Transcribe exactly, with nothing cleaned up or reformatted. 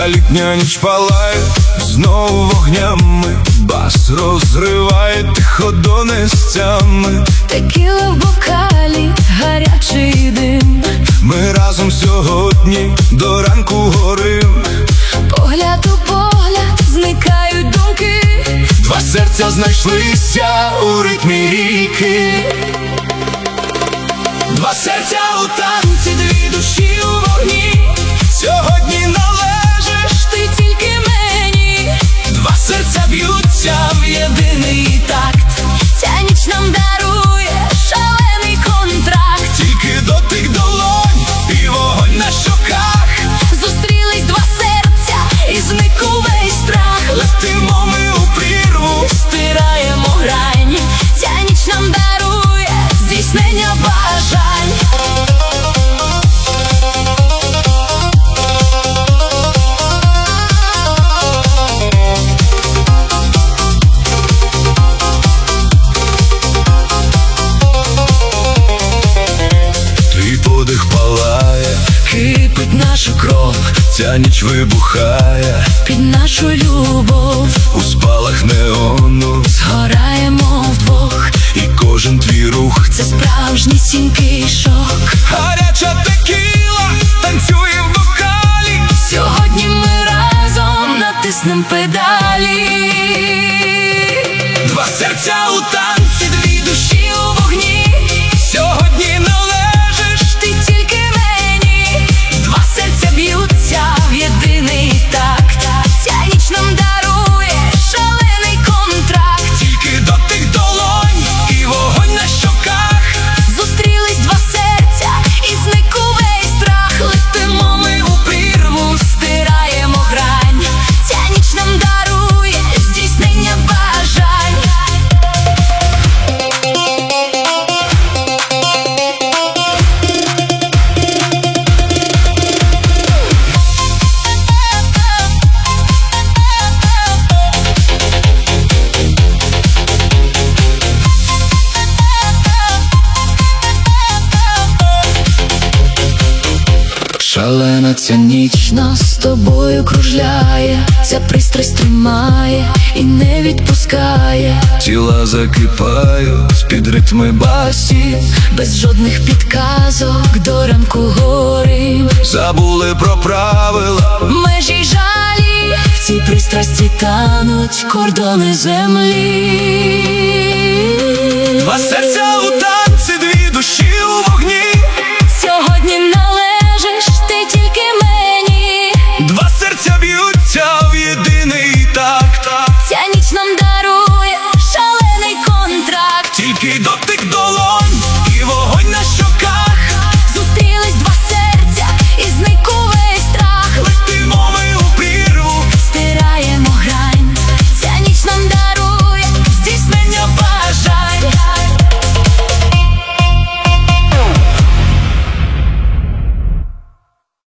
Ця літня ніч палає знову вогнями, бас розриває тихо донестями. Текіла в бокалі, гарячий дим. Ми разом сьогодні до ранку горим. Погляд у погляд, зникають думки. Два серця знайшлися у ритмі ріки. Два серця у танці, дві душі у вогні. Сьогодні належиш ти тільки мені. Два серця б'ються в єдиний такт. Ця ніч нам дарує шалений контракт. Тільки дотик долонь і вогонь на щоках. Зустрілись два серця і зник увесь страх. Летимо ми у прірву, стираємо грань. Ця ніч нам дарує здійснення бажань. твій подих палає, Кипить наша кров, ця ніч вибухає під нашу любов. у спалах неону. Згораємо вдвох, І кожен твій рух це справжній сінький шок. гаряча текіла танцює в бокалі. Сьогодні ми разом натиснем педалі. Два серця у танці, дві душі у вогні. Сьогодні належиш ти тільки мені. Два серця Б'ються в єдиний такт. Ця ніч нам дарує шалений контракт. тільки дотик долонь і вогонь на щоках. Зустрілись два серця і зник увесь страх. Летимо ми у прірву, стираємо грань. Ця ніч нам дарує здійснення бажань. Шалена ця ніч Нас з тобою кружляє, ця пристрасть тримає і не відпускає. тіла закипають з-під ритми басі. Без жодних підказок до ранку горим. Забули про правила, Межі й жалі, в цій пристрасті тануть кордони землі. два серця у танці, дві душі у вогні. Сьогодні належиш ти тільки мені. Два серця б'ються в єдиний такт. Ця ніч нам дарує шалений контракт. Тільки до